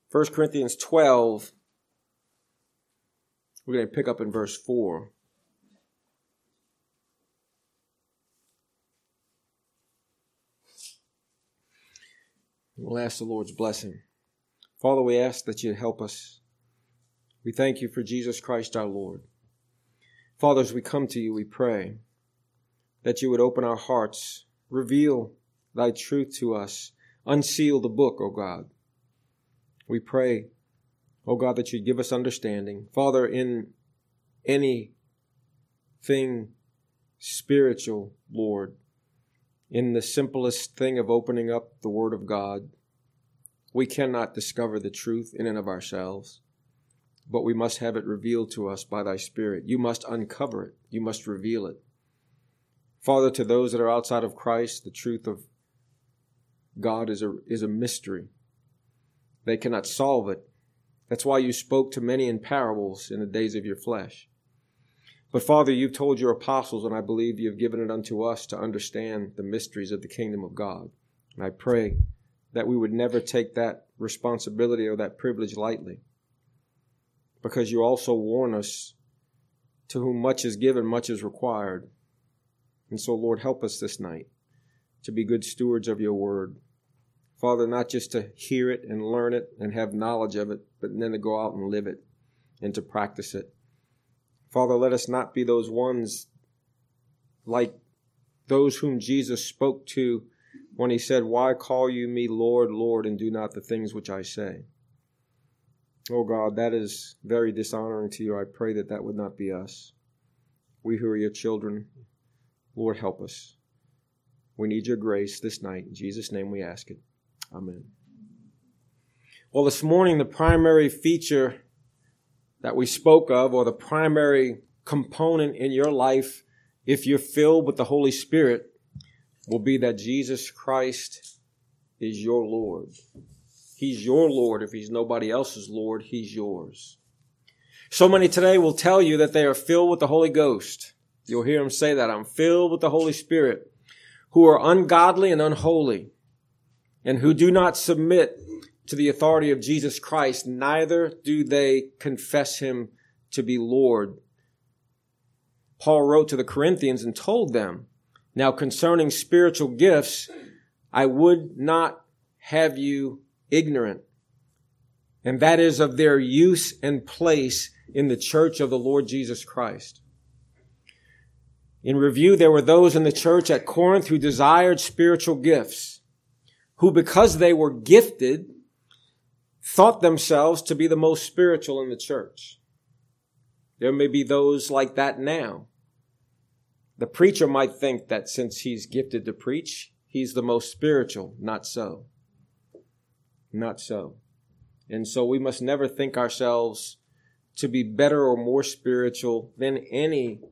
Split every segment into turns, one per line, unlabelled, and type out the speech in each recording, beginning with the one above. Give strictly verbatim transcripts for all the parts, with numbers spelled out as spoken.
First Corinthians twelve, we're going to pick up in verse four. We'll ask the Lord's blessing. Father, we ask that you help us. We thank you for Jesus Christ our Lord. Father, as we come to you, we pray that you would open our hearts, reveal thy truth to us, unseal the book, O God. We pray, O God, that you give us understanding. Father, in anything spiritual, Lord, in the simplest thing of opening up the Word of God, we cannot discover the truth in and of ourselves, but we must have it revealed to us by thy Spirit. You must uncover it. You must reveal it. Father, to those that are outside of Christ, the truth of God is a, is a mystery. They cannot solve it. That's why you spoke to many in parables in the days of your flesh. But Father, you've told your apostles, and I believe you've given it unto us to understand the mysteries of the kingdom of God. And I pray that we would never take that responsibility or that privilege lightly, because you also warn us, to whom much is given, much is required. And so, Lord, help us this night to be good stewards of your word. Father, not just to hear it and learn it and have knowledge of it, but then to go out and live it and to practice it. Father, let us not be those ones like those whom Jesus spoke to when he said, "Why call you me Lord, Lord, and do not the things which I say?" Oh God, that is very dishonoring to you. I pray that that would not be us. We who are your children, Lord, help us. We need your grace this night. In Jesus' name we ask it. Amen. Well, this morning, the primary feature that we spoke of, or the primary component in your life, if you're filled with the Holy Spirit, will be that Jesus Christ is your Lord. He's your Lord. If he's nobody else's Lord, he's yours. So many today will tell you that they are filled with the Holy Ghost. You'll hear them say that. I'm filled with the Holy Spirit, who are ungodly and unholy, and who do not submit to the authority of Jesus Christ, neither do they confess him to be Lord. Paul wrote to the Corinthians and told them, "Now concerning spiritual gifts, I would not have you ignorant, and that is of their use and place in the church of the Lord Jesus Christ." In review, there were those in the church at Corinth who desired spiritual gifts, who, because they were gifted, thought themselves to be the most spiritual in the church. There may be those like that now. The preacher might think that since he's gifted to preach, he's the most spiritual. Not so. Not so. And so we must never think ourselves to be better or more spiritual than any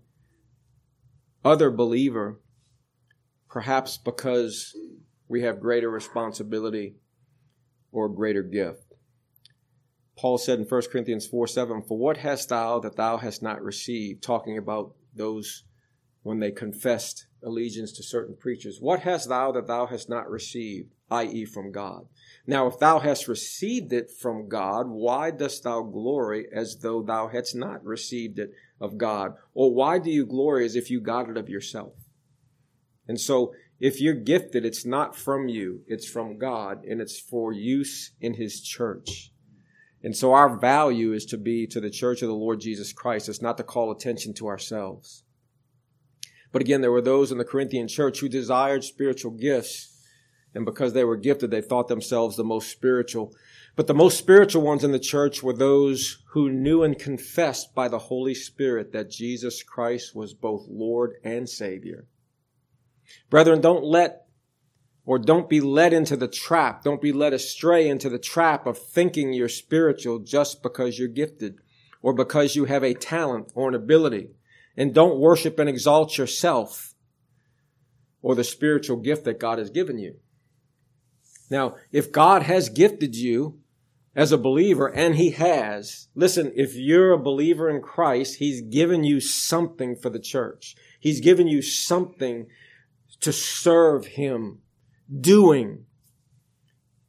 other believer, perhaps because we have greater responsibility or greater gift. Paul said in First Corinthians four seven, "For what hast thou that thou hast not received?" Talking about those when they confessed allegiance to certain preachers. "What hast thou that thou hast not received, that is from God? Now, if thou hast received it from God, why dost thou glory as though thou hadst not received it of God? Or why do you glory as if you got it of yourself?" And so, if you're gifted, it's not from you, it's from God, and it's for use in his church. And so our value is to be to the church of the Lord Jesus Christ. It's not to call attention to ourselves. But again, there were those in the Corinthian church who desired spiritual gifts, and because they were gifted, they thought themselves the most spiritual. But the most spiritual ones in the church were those who knew and confessed by the Holy Spirit that Jesus Christ was both Lord and Savior. Brethren, don't let or don't be led into the trap. Don't be led astray into the trap of thinking you're spiritual just because you're gifted or because you have a talent or an ability. And don't worship and exalt yourself or the spiritual gift that God has given you. Now, if God has gifted you as a believer, and he has, listen, if you're a believer in Christ, he's given you something for the church. He's given you something to serve him doing.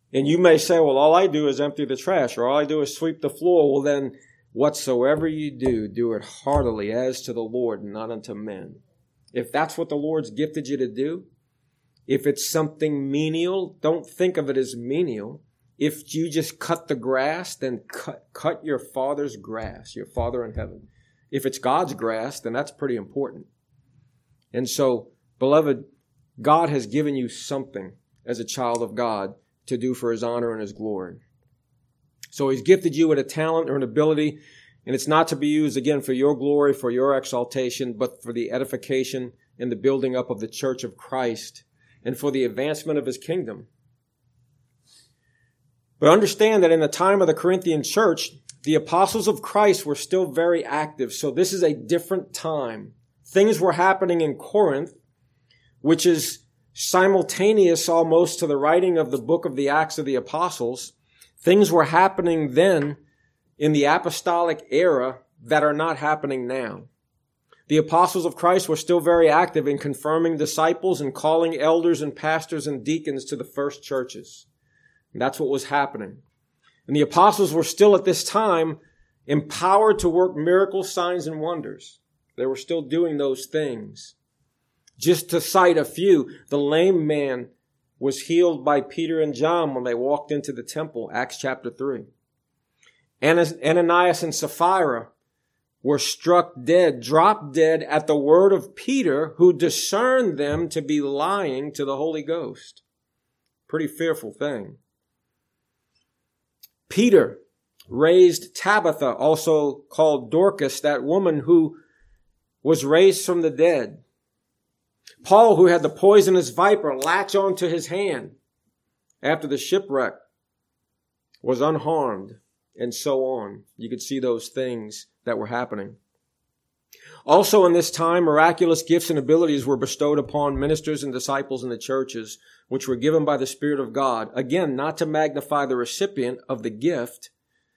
And you may say, well, all I do is empty the trash, or all I do is sweep the floor. Well, then, whatsoever you do, do it heartily as to the Lord, not unto men. If that's what the Lord's gifted you to do, if it's something menial, don't think of it as menial. If you just cut the grass, then cut, cut your Father's grass, your Father in heaven. If it's God's grass, then that's pretty important. And so, beloved, God has given you something as a child of God to do for His honor and His glory. So He's gifted you with a talent or an ability, and it's not to be used, again, for your glory, for your exaltation, but for the edification and the building up of the church of Christ and for the advancement of His kingdom. But understand that in the time of the Corinthian church, the apostles of Christ were still very active. So this is a different time. Things were happening in Corinth, which is simultaneous almost to the writing of the book of the Acts of the Apostles. Things were happening then in the apostolic era that are not happening now. The apostles of Christ were still very active in confirming disciples and calling elders and pastors and deacons to the first churches. And that's what was happening. And the apostles were still at this time empowered to work miracles, signs, and wonders. They were still doing those things. Just to cite a few, the lame man was healed by Peter and John when they walked into the temple, Acts chapter three. Ananias and Sapphira were struck dead, dropped dead at the word of Peter, who discerned them to be lying to the Holy Ghost. Pretty fearful thing. Peter raised Tabitha, also called Dorcas, that woman who was raised from the dead. Paul, who had the poisonous viper latch onto his hand after the shipwreck, was unharmed, and so on. You could see those things that were happening. Also in this time, miraculous gifts and abilities were bestowed upon ministers and disciples in the churches, which were given by the Spirit of God. Again, not to magnify the recipient of the gift,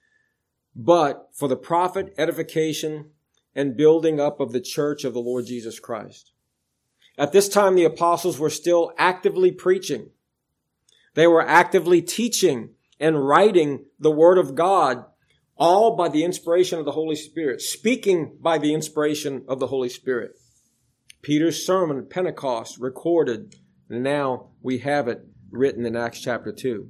but for the profit, edification, and building up of the church of the Lord Jesus Christ. At this time, the apostles were still actively preaching. They were actively teaching and writing the Word of God, all by the inspiration of the Holy Spirit, speaking by the inspiration of the Holy Spirit. Peter's sermon at Pentecost recorded, and now we have it written in Acts chapter two.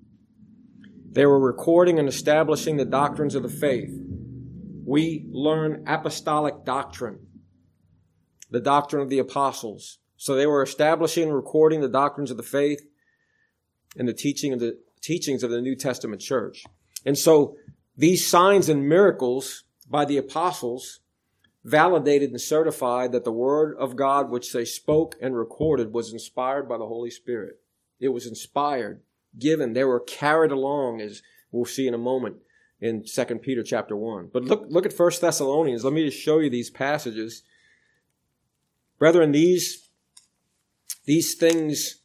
They were recording and establishing the doctrines of the faith. We learn apostolic doctrine, the doctrine of the apostles. So they were establishing and recording the doctrines of the faith and the teaching of the teachings of the New Testament church. And so these signs and miracles by the apostles validated and certified that the word of God which they spoke and recorded was inspired by the Holy Spirit. It was inspired, given. They were carried along, as we'll see in a moment in Second Peter chapter one. But look, look at First Thessalonians. Let me just show you these passages. Brethren, these, these things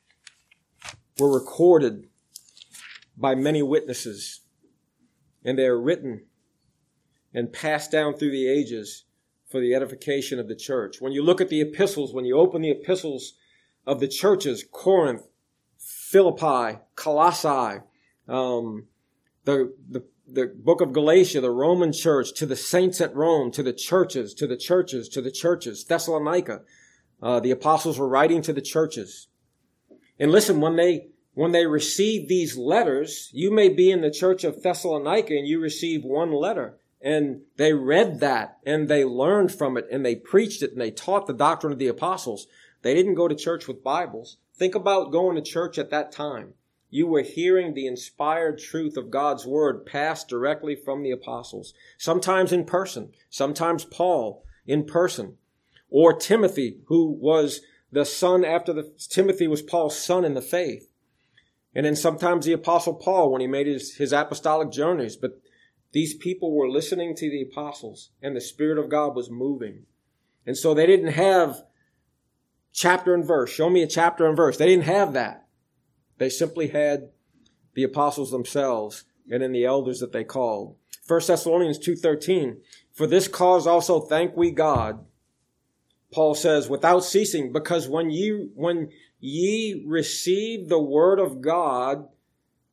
were recorded by many witnesses, and they are written and passed down through the ages for the edification of the church. When you look at the epistles, when you open the epistles of the churches, Corinth, Philippi, Colossae, um, the, the, the book of Galatia, the Roman church, to the saints at Rome, to the churches, to the churches, to the churches, Thessalonica, uh, the apostles were writing to the churches. And listen, when they When they receive these letters, you may be in the church of Thessalonica and you receive one letter, and they read that and they learned from it and they preached it and they taught the doctrine of the apostles. They didn't go to church with Bibles. Think about going to church at that time. You were hearing the inspired truth of God's word passed directly from the apostles, sometimes in person, sometimes Paul in person, or Timothy, who was the son after the, Timothy was Paul's son in the faith. And then sometimes the Apostle Paul when he made his, his apostolic journeys. But these people were listening to the apostles and the Spirit of God was moving. And so they didn't have chapter and verse. Show me a chapter and verse. They didn't have that. They simply had the apostles themselves and then the elders that they called. First Thessalonians two thirteen, for this cause also thank we God, Paul says, without ceasing, because when you, when ye received the word of God,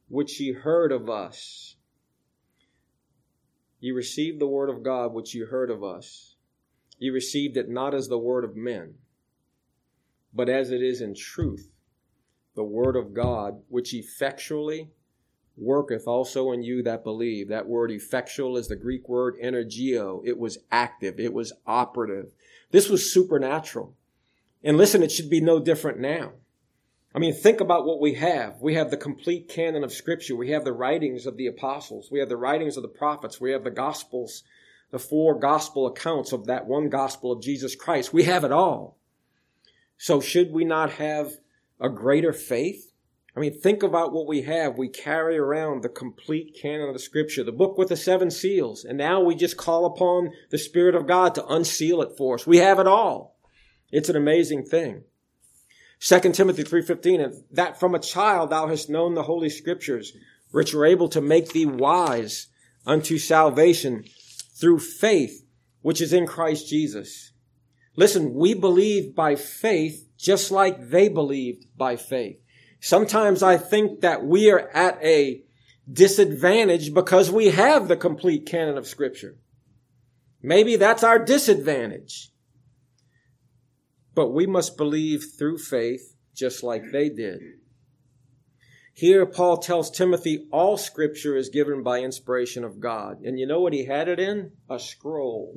which ye heard of us. Ye received the word of God, which ye heard of us. Ye received it not as the word of men, but as it is in truth, the word of God, which effectually worketh also in you that believe. That word effectual is the Greek word energio. It was active. It was operative. This was supernatural. And listen, it should be no different now. I mean, think about what we have. We have the complete canon of Scripture. We have the writings of the apostles. We have the writings of the prophets. We have the Gospels, the four gospel accounts of that one gospel of Jesus Christ. We have it all. So should we not have a greater faith? I mean, think about what we have. We carry around the complete canon of the Scripture, the book with the seven seals. And now we just call upon the Spirit of God to unseal it for us. We have it all. It's an amazing thing. Second Timothy three fifteen, and that from a child thou hast known the Holy Scriptures, which are able to make thee wise unto salvation through faith, which is in Christ Jesus. Listen, we believe by faith just like they believed by faith. Sometimes I think that we are at a disadvantage because we have the complete canon of Scripture. Maybe that's our disadvantage. But we must believe through faith just like they did. Here Paul tells Timothy all Scripture is given by inspiration of God. And you know what he had it in? A scroll.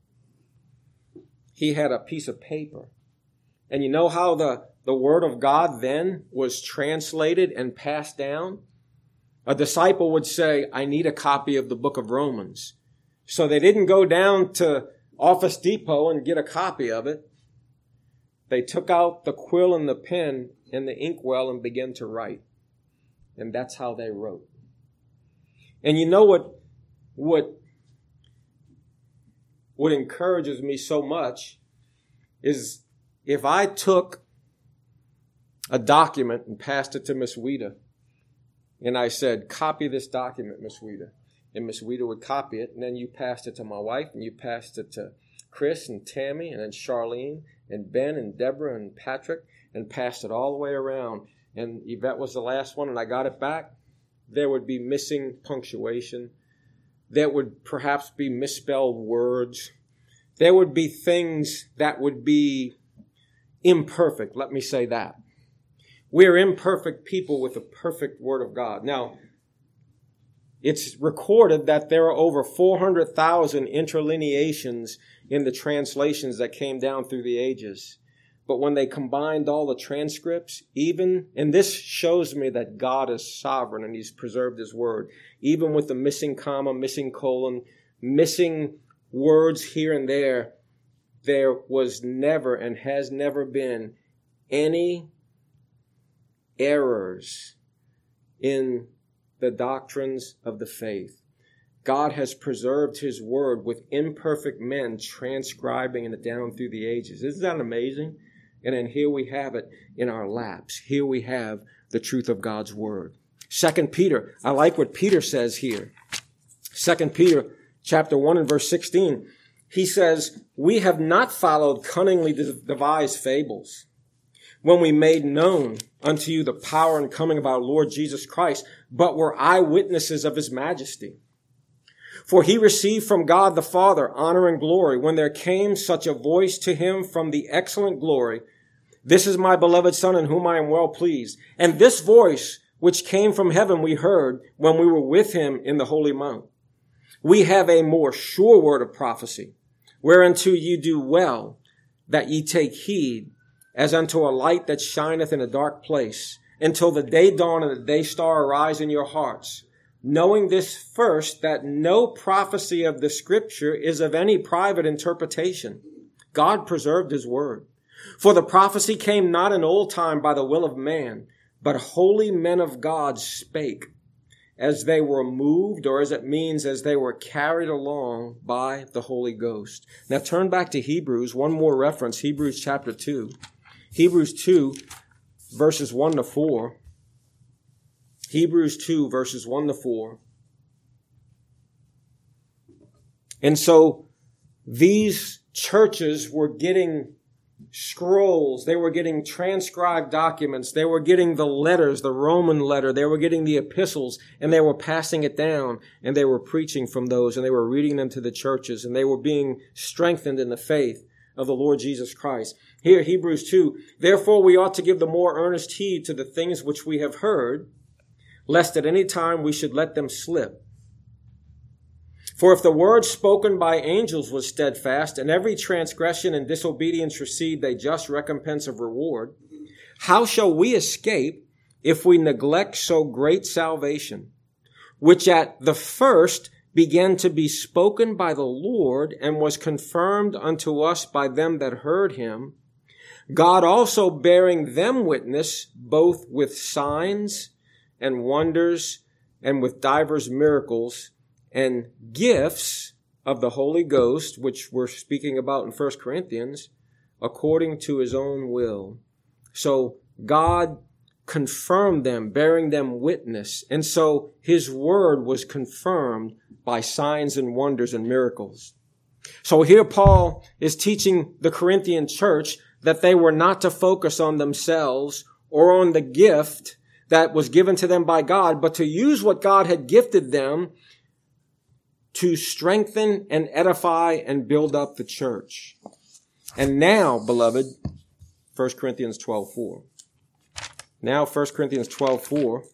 He had a piece of paper. And you know how the, the Word of God then was translated and passed down? A disciple would say, I need a copy of the book of Romans. So they didn't go down to Office Depot and get a copy of it. They took out the quill and the pen and the inkwell and began to write. And that's how they wrote. And you know what, what, what encourages me so much is if I took a document and passed it to Miss Weta, and I said, copy this document, Miss Weta, and Miss Weta would copy it, and then you passed it to my wife, and you passed it to Chris and Tammy, and then Charlene, and Ben, and Deborah, and Patrick, and passed it all the way around. And Yvette was the last one, and I got it back. There would be missing punctuation. There would perhaps be misspelled words. There would be things that would be imperfect. Let me say that. We're imperfect people with a perfect Word of God. Now, it's recorded that there are over four hundred thousand interlineations in the translations that came down through the ages. But when they combined all the transcripts, even, and this shows me that God is sovereign and He's preserved His Word, even with the missing comma, missing colon, missing words here and there, there was never and has never been any errors in the doctrines of the faith. God has preserved His Word with imperfect men transcribing it down through the ages. Isn't that amazing? And then here we have it in our laps. Here we have the truth of God's Word. Second Peter, I like what Peter says here. Second Peter chapter one and verse sixteen. He says, we have not followed cunningly devised fables when we made known unto you the power and coming of our Lord Jesus Christ, but were eyewitnesses of His majesty. For He received from God the Father honor and glory when there came such a voice to Him from the excellent glory, this is my beloved Son in whom I am well pleased. And this voice which came from heaven we heard when we were with Him in the holy mount. We have a more sure word of prophecy, whereunto ye do well that ye take heed, as unto a light that shineth in a dark place, until the day dawn and the day star arise in your hearts, knowing this first, that no prophecy of the Scripture is of any private interpretation. God preserved His Word. For the prophecy came not in old time by the will of man, but holy men of God spake, as they were moved, or as it means, as they were carried along by the Holy Ghost. Now turn back to Hebrews, one more reference, Hebrews chapter two. Hebrews two, verses one to four. Hebrews two, verses one to four. And so these churches were getting scrolls. They were getting transcribed documents. They were getting the letters, the Roman letter. They were getting the epistles, and they were passing it down, and they were preaching from those, and they were reading them to the churches, and they were being strengthened in the faith of the Lord Jesus Christ. Here, Hebrews two, therefore we ought to give the more earnest heed to the things which we have heard, lest at any time we should let them slip. For if the word spoken by angels was steadfast, and every transgression and disobedience received a just recompense of reward, how shall we escape if we neglect so great salvation, which at the first began to be spoken by the Lord, and was confirmed unto us by them that heard him, God also bearing them witness, both with signs and wonders, and with divers miracles, and gifts of the Holy Ghost, which we're speaking about in First Corinthians, according to his own will. So God confirmed them, bearing them witness. And so his word was confirmed by signs and wonders and miracles. So here Paul is teaching the Corinthian church that they were not to focus on themselves or on the gift that was given to them by God, but to use what God had gifted them to strengthen and edify and build up the church. And now, beloved, First Corinthians twelve four. Now, First Corinthians twelve four.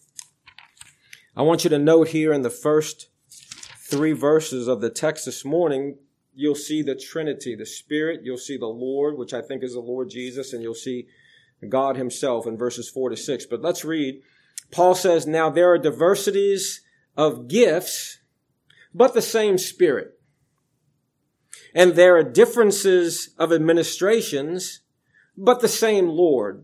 I want you to note here in the first three verses of the text this morning, you'll see the Trinity, the Spirit, you'll see the Lord, which I think is the Lord Jesus, and you'll see God himself in verses four to six. But let's read. Paul says, now there are diversities of gifts, but the same Spirit. And there are differences of administrations, but the same Lord.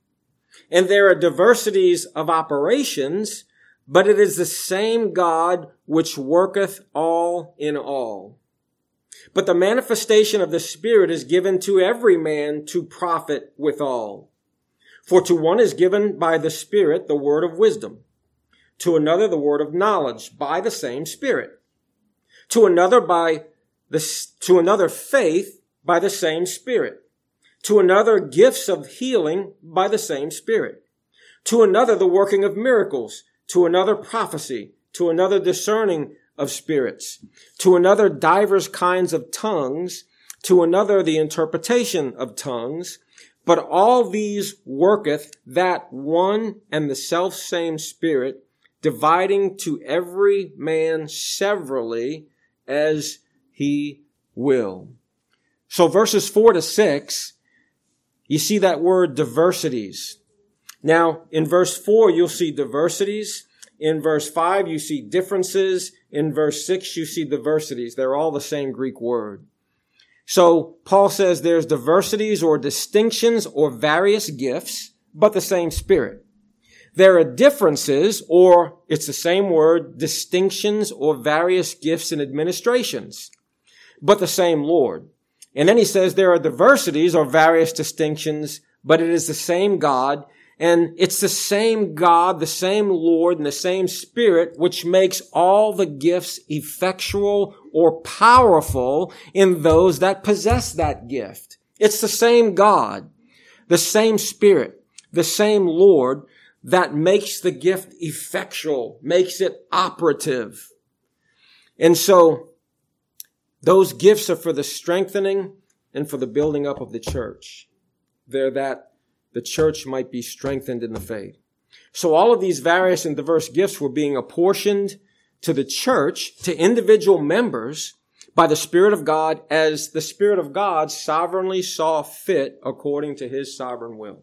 And there are diversities of operations, but it is the same God which worketh all in all. But the manifestation of the Spirit is given to every man to profit withal. For to one is given by the Spirit the word of wisdom, to another the word of knowledge by the same Spirit, to another by the, to another faith by the same Spirit, to another gifts of healing by the same Spirit, to another the working of miracles, to another prophecy, to another discerning of spirits, to another divers kinds of tongues, to another the interpretation of tongues. But all these worketh that one and the selfsame Spirit, dividing to every man severally as he will. So verses four to six, you see that word diversities. Now, in verse four, you'll see diversities. In verse five, you see differences. In verse six, you see diversities. They're all the same Greek word. So Paul says there's diversities or distinctions or various gifts, but the same Spirit. There are differences, or it's the same word, distinctions or various gifts and administrations, but the same Lord. And then he says there are diversities or various distinctions, but it is the same God. And it's the same God, the same Lord, and the same Spirit, which makes all the gifts effectual or powerful in those that possess that gift. It's the same God, the same Spirit, the same Lord that makes the gift effectual, makes it operative. And so those gifts are for the strengthening and for the building up of the church. They're that the church might be strengthened in the faith. So all of these various and diverse gifts were being apportioned to the church, to individual members, by the Spirit of God, as the Spirit of God sovereignly saw fit according to his sovereign will.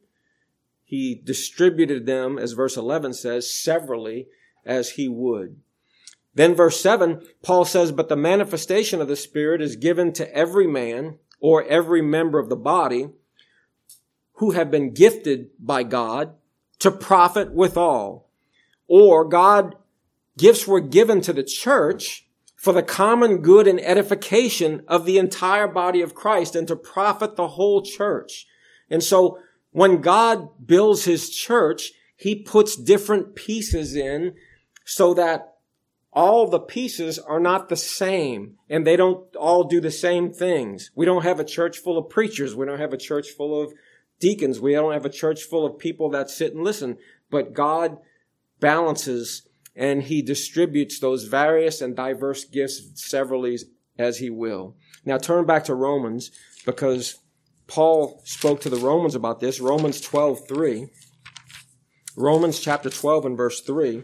He distributed them, as verse eleven says, severally as he would. Then verse seven, Paul says, but the manifestation of the Spirit is given to every man or every member of the body who have been gifted by God to profit withal. Or God, gifts were given to the church for the common good and edification of the entire body of Christ and to profit the whole church. And so when God builds his church, he puts different pieces in so that all the pieces are not the same, and they don't all do the same things. We don't have a church full of preachers. We don't have a church full of deacons. We don't have a church full of people that sit and listen. But God balances and he distributes those various and diverse gifts severally as he will. Now turn back to Romans, because Paul spoke to the Romans about this. Romans twelve three. Romans chapter twelve and verse three.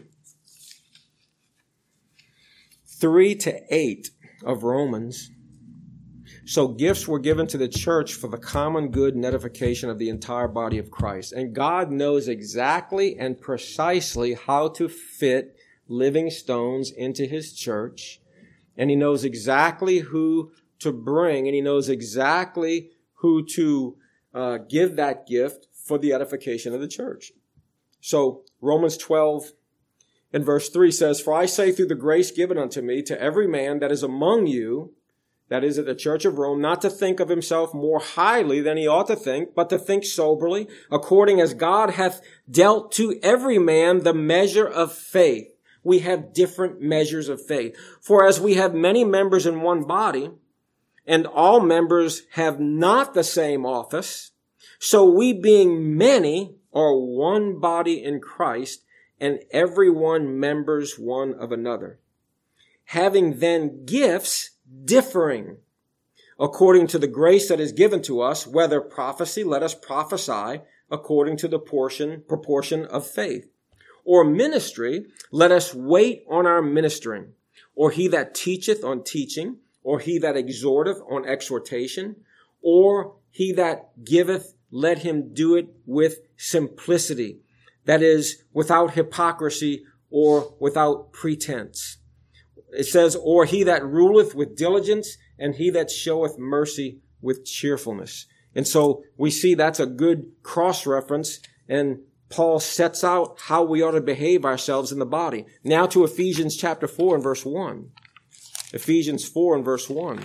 three to eight of Romans. So gifts were given to the church for the common good and edification of the entire body of Christ. And God knows exactly and precisely how to fit living stones into his church. And he knows exactly who to bring, and he knows exactly who to uh, give that gift for the edification of the church. So Romans twelve and verse three says, "For I say through the grace given unto me to every man that is among you," that is at the church of Rome, "not to think of himself more highly than he ought to think, but to think soberly, according as God hath dealt to every man the measure of faith." We have different measures of faith. "For as we have many members in one body, and all members have not the same office, so we being many are one body in Christ, and every one members one of another. Having then gifts differing according to the grace that is given to us, whether prophecy, let us prophesy according to the portion, proportion of faith. Or ministry, let us wait on our ministering. Or he that teacheth on teaching, or he that exhorteth on exhortation, or he that giveth, let him do it with simplicity. That is, without hypocrisy or without pretense." It says, "Or he that ruleth with diligence, and he that showeth mercy with cheerfulness." And so we see that's a good cross-reference, and Paul sets out how we ought to behave ourselves in the body. Now to Ephesians chapter four and verse one. Ephesians four and verse one.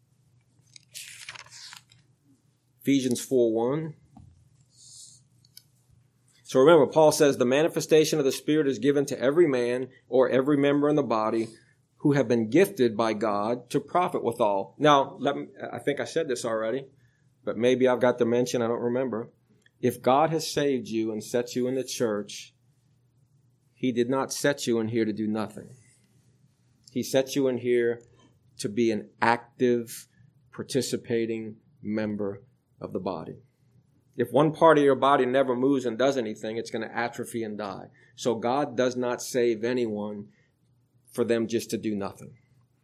Ephesians four one. So remember, Paul says the manifestation of the Spirit is given to every man or every member in the body who have been gifted by God to profit withal. Now, let me, I think I said this already, but maybe I've got to mention, I don't remember. If God has saved you and set you in the church, he did not set you in here to do nothing. He set you in here to be an active, participating member of the body. If one part of your body never moves and does anything, it's going to atrophy and die. So God does not save anyone for them just to do nothing.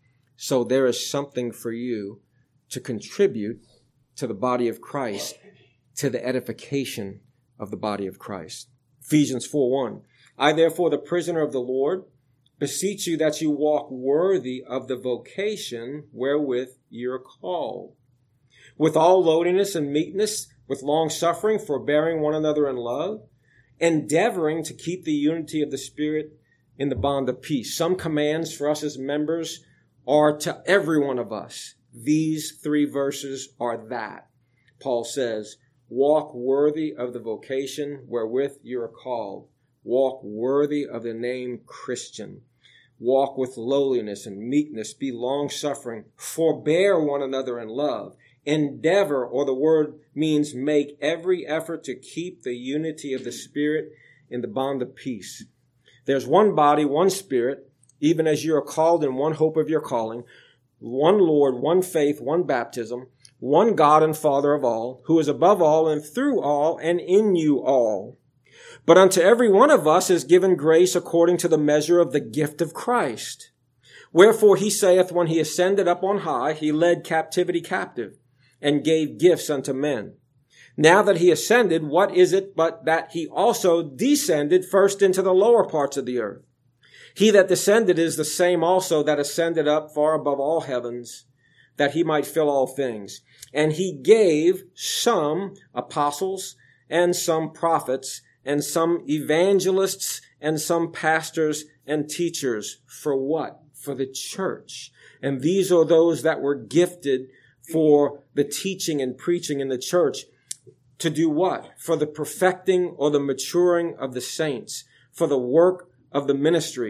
So there is something for you to contribute to the body of Christ, to the edification of the body of Christ. Ephesians four one. "I therefore, the prisoner of the Lord, beseech you that you walk worthy of the vocation wherewith ye are called, with all lowliness and meekness, with long suffering, forbearing one another in love, endeavoring to keep the unity of the Spirit in the bond of peace." Some commands for us as members are to every one of us. These three verses are that. Paul says, walk worthy of the vocation wherewith you are called. Walk worthy of the name Christian. Walk with lowliness and meekness. Be long-suffering. Forbear one another in love. Endeavor, or the word means make every effort to keep the unity of the Spirit in the bond of peace. There's one body, one Spirit, even as you are called in one hope of your calling, one Lord, one faith, one baptism, one God and Father of all, who is above all and through all and in you all. But unto every one of us is given grace according to the measure of the gift of Christ. Wherefore he saith, when he ascended up on high, he led captivity captive, and gave gifts unto men. Now that he ascended, what is it but that he also descended first into the lower parts of the earth? He that descended is the same also that ascended up far above all heavens, that he might fill all things. And he gave some apostles, and some prophets, and some evangelists, and some pastors and teachers. For what? For the church. And these are those that were gifted for the teaching and preaching in the church. To do what? For the perfecting or the maturing of the saints. For the work of the ministry.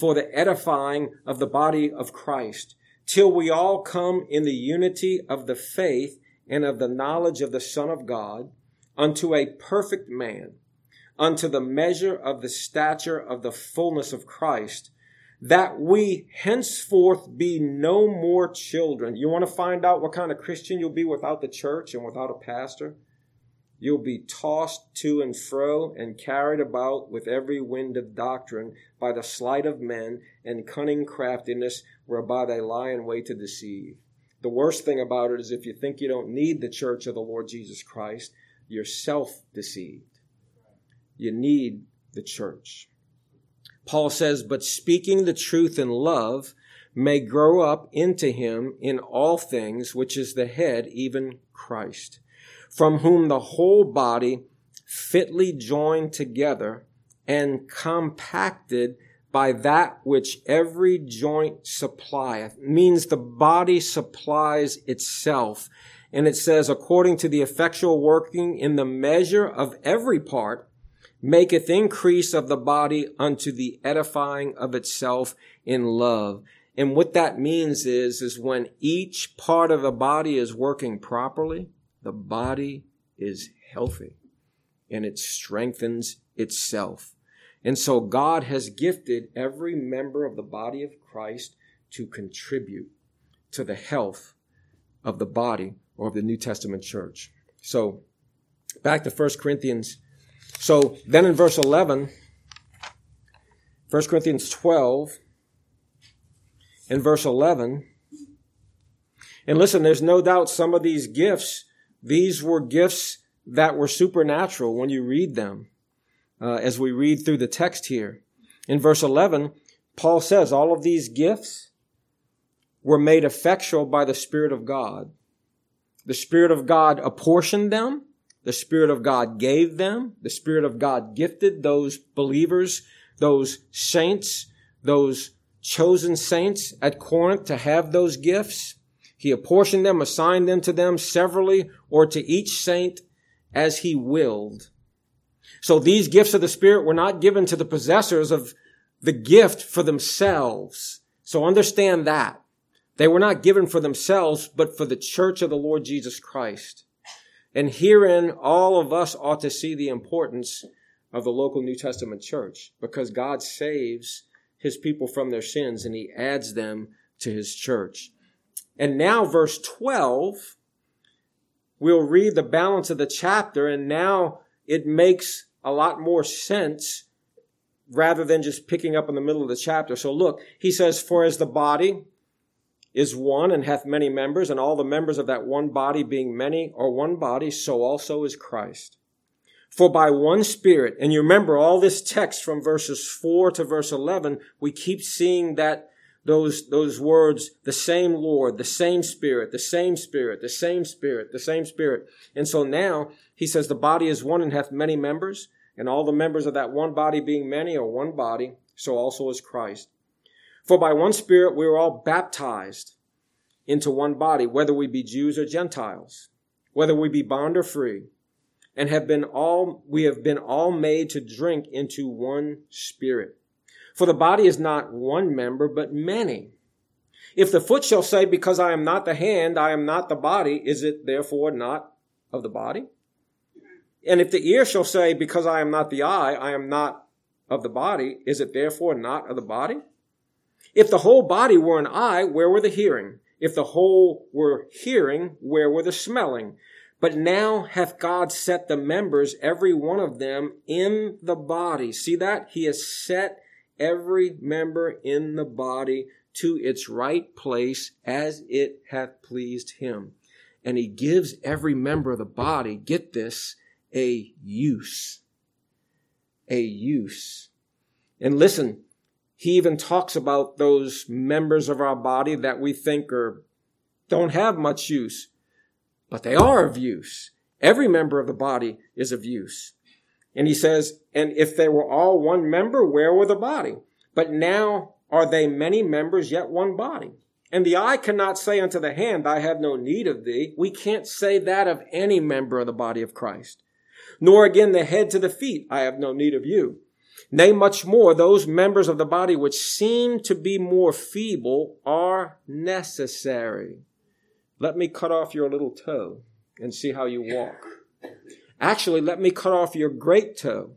for the edifying of the body of Christ, till we all come in the unity of the faith and of the knowledge of the Son of God, unto a perfect man, unto the measure of the stature of the fullness of Christ, that we henceforth be no more children. You want to find out what kind of Christian you'll be without the church and without a pastor? You'll be tossed to and fro and carried about with every wind of doctrine by the sleight of men and cunning craftiness whereby they lie in wait to deceive. The worst thing about it is if you think you don't need the church of the Lord Jesus Christ, you're self-deceived. You need the church. Paul says, but speaking the truth in love may grow up into him in all things, which is the head, even Christ, from whom the whole body fitly joined together and compacted by that which every joint supplieth, means the body supplies itself. And it says, according to the effectual working in the measure of every part, maketh increase of the body unto the edifying of itself in love. And what that means is, is when each part of the body is working properly, the body is healthy and it strengthens itself. And so God has gifted every member of the body of Christ to contribute to the health of the body or of the New Testament church. So back to First Corinthians. So then in verse eleven, First Corinthians twelve, in verse eleven, and listen, there's no doubt some of these gifts, these were gifts that were supernatural when you read them, uh, as we read through the text here. In verse eleven, Paul says all of these gifts were made effectual by the Spirit of God. The Spirit of God apportioned them. The Spirit of God gave them. The Spirit of God gifted those believers, those saints, those chosen saints at Corinth to have those gifts. He apportioned them, assigned them to them severally or to each saint as he willed. So these gifts of the Spirit were not given to the possessors of the gift for themselves. So understand that. They were not given for themselves, but for the church of the Lord Jesus Christ. And herein, all of us ought to see the importance of the local New Testament church, because God saves his people from their sins and he adds them to his church. And now verse twelve, we'll read the balance of the chapter, and now it makes a lot more sense rather than just picking up in the middle of the chapter. So look, he says, for as the body is one and hath many members, and all the members of that one body being many are one body, so also is Christ. For by one Spirit, and you remember all this text from verses four to verse eleven, we keep seeing that those, those words, the same Lord, the same Spirit, the same Spirit, the same Spirit, the same Spirit. And so now he says the body is one and hath many members, and all the members of that one body being many are one body, so also is Christ. For by one Spirit we are all baptized into one body, whether we be Jews or Gentiles, whether we be bond or free, and have been all, we have been all made to drink into one Spirit. For the body is not one member, but many. If the foot shall say, because I am not the hand, I am not the body, is it therefore not of the body? And if the ear shall say, because I am not the eye, I am not of the body, is it therefore not of the body? If the whole body were an eye, where were the hearing? If the whole were hearing, where were the smelling? But now hath God set the members, every one of them, in the body. See that? He has set every member in the body to its right place as it hath pleased him. And he gives every member of the body, get this, a use. A use. And listen, he even talks about those members of our body that we think are, don't have much use, but they are of use. Every member of the body is of use. And he says, and if they were all one member, where were the body? But now are they many members, yet one body? And the eye cannot say unto the hand, I have no need of thee. We can't say that of any member of the body of Christ. Nor again the head to the feet, I have no need of you. Nay, much more, those members of the body which seem to be more feeble are necessary. Let me cut off your little toe and see how you walk. Actually, let me cut off your great toe.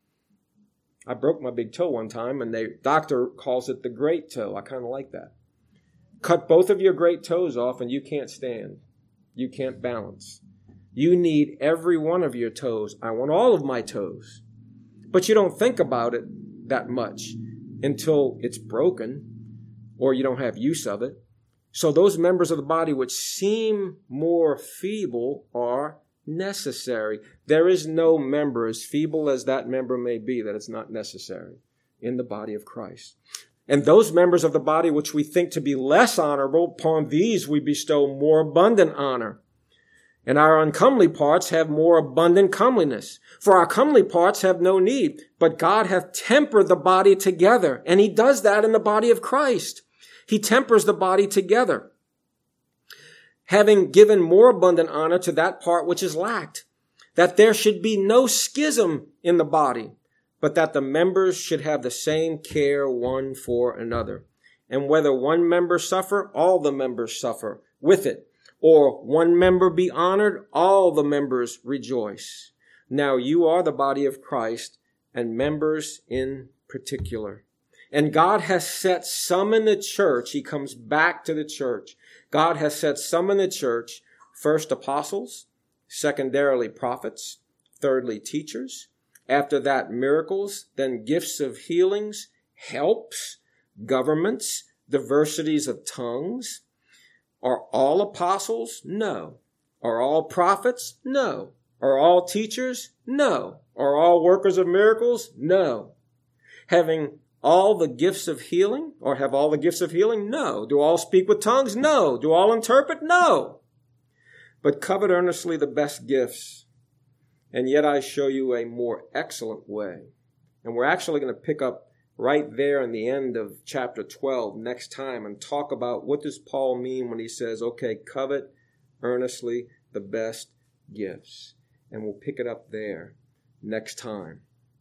I broke my big toe one time, and the doctor calls it the great toe. I kind of like that. Cut both of your great toes off, and you can't stand. You can't balance. You need every one of your toes. I want all of my toes. But you don't think about it that much until it's broken or you don't have use of it. So those members of the body which seem more feeble are necessary. There is no member, as feeble as that member may be, that is not necessary in the body of Christ. And those members of the body which we think to be less honorable, upon these we bestow more abundant honor. And our uncomely parts have more abundant comeliness. For our comely parts have no need, but God hath tempered the body together. And he does that in the body of Christ. He tempers the body together, having given more abundant honor to that part which is lacked, that there should be no schism in the body, but that the members should have the same care one for another. And whether one member suffer, all the members suffer with it. Or one member be honored, all the members rejoice. Now you are the body of Christ, and members in particular. And God has set some in the church. He comes back to the church. God has set some in the church, first apostles, secondarily prophets, thirdly teachers, after that miracles, then gifts of healings, helps, governments, diversities of tongues. Are all apostles? No. Are all prophets? No. Are all teachers? No. Are all workers of miracles? No. Having all the gifts of healing? Or have all the gifts of healing? No. Do all speak with tongues? No. Do all interpret? No. But covet earnestly the best gifts. And yet I show you a more excellent way. And we're actually going to pick up right there in the end of chapter twelve next time and talk about what does Paul mean when he says, okay, covet earnestly the best gifts. And we'll pick it up there next time.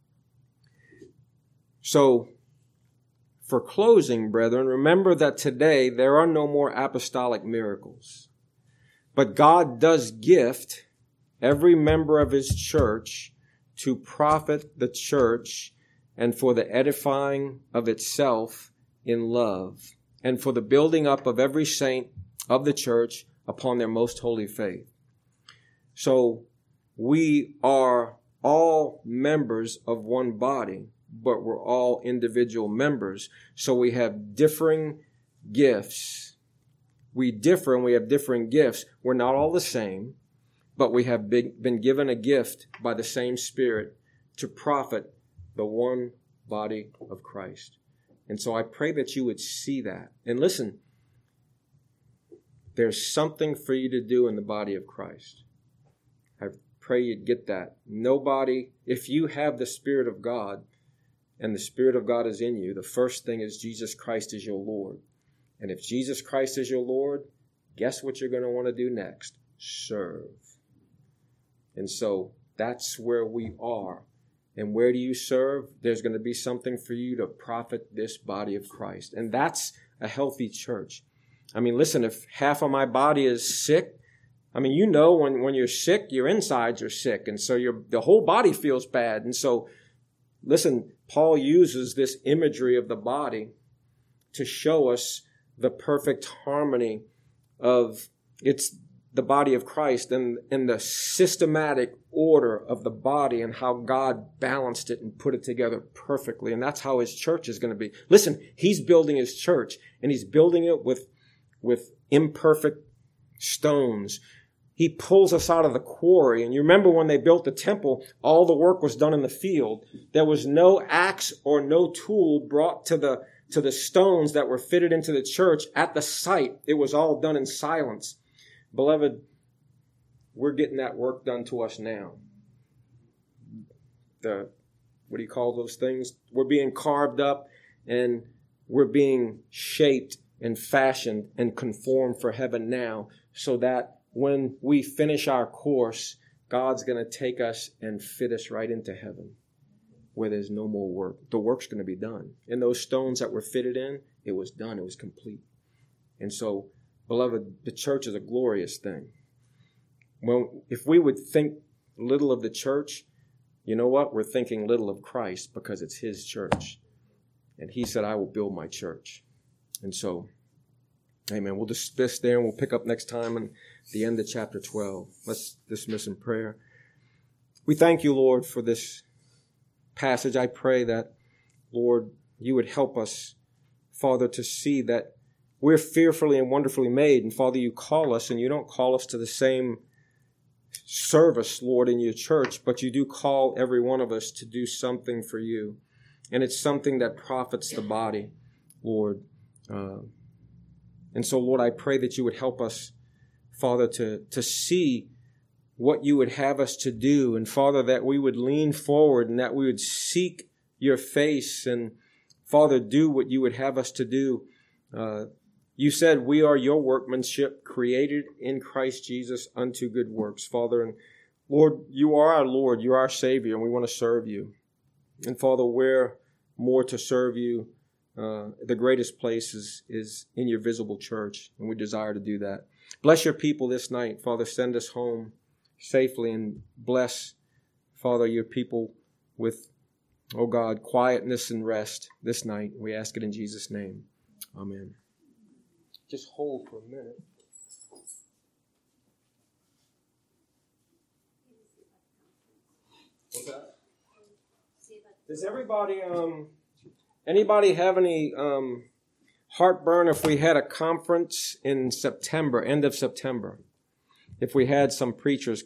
So, for closing, brethren, remember that today there are no more apostolic miracles. But God does gift every member of his church to profit the church and for the edifying of itself in love, and for the building up of every saint of the church upon their most holy faith. So we are all members of one body, but we're all individual members. So we have differing gifts. We differ and we have differing gifts. We're not all the same, but we have been given a gift by the same Spirit to profit the one body of Christ. And so I pray that you would see that. And listen, there's something for you to do in the body of Christ. I pray you'd get that. Nobody, if you have the Spirit of God and the Spirit of God is in you, the first thing is Jesus Christ is your Lord. And if Jesus Christ is your Lord, guess what you're going to want to do next? Serve. And so that's where we are. And where do you serve? There's going to be something for you to profit this body of Christ. And that's a healthy church. I mean, listen, if half of my body is sick, I mean, you know, when, when you're sick, your insides are sick. And so your the whole body feels bad. And so, listen, Paul uses this imagery of the body to show us the perfect harmony of its the body of Christ and, and the systematic order of the body and how God balanced it and put it together perfectly. And that's how his church is going to be. Listen, he's building his church and he's building it with, with imperfect stones. He pulls us out of the quarry. And you remember when they built the temple, all the work was done in the field. There was no axe or no tool brought to the, to the stones that were fitted into the church at the site. It was all done in silence. Beloved, we're getting that work done to us now. The, what do you call those things? We're being carved up and we're being shaped and fashioned and conformed for heaven now, so that when we finish our course, God's going to take us and fit us right into heaven. where there's no more work. The work's going to be done. And those stones that were fitted in, it was done. It was complete. And so, beloved, the church is a glorious thing. Well, if we would think little of the church, you know what? We're thinking little of Christ because it's his church. And he said, I will build my church. And so, amen. We'll dismiss there and we'll pick up next time at the end of chapter twelve. Let's dismiss in prayer. We thank you, Lord, for this passage. I pray that, Lord, you would help us, Father, to see that we're fearfully and wonderfully made. And Father, you call us, and you don't call us to the same service, Lord, in your church, but you do call every one of us to do something for you. And it's something that profits the body, Lord. Uh, and so, Lord, I pray that you would help us, Father, to, to see what you would have us to do. And Father, that we would lean forward and that we would seek your face and, Father, do what you would have us to do. Uh, you said we are your workmanship created in Christ Jesus unto good works, Father. And Lord, you are our Lord. You're our Savior, and we want to serve you. And Father, where more to serve you, uh, the greatest place is, is in your visible church, and we desire to do that. Bless your people this night. Father, send us home safely, and bless, Father, your people with, oh God, quietness and rest this night. We ask it in Jesus' name. Amen. Just hold for a minute. What's that? Does everybody, um, anybody have any um, heartburn if we had a conference in September, end of September? If we had some preachers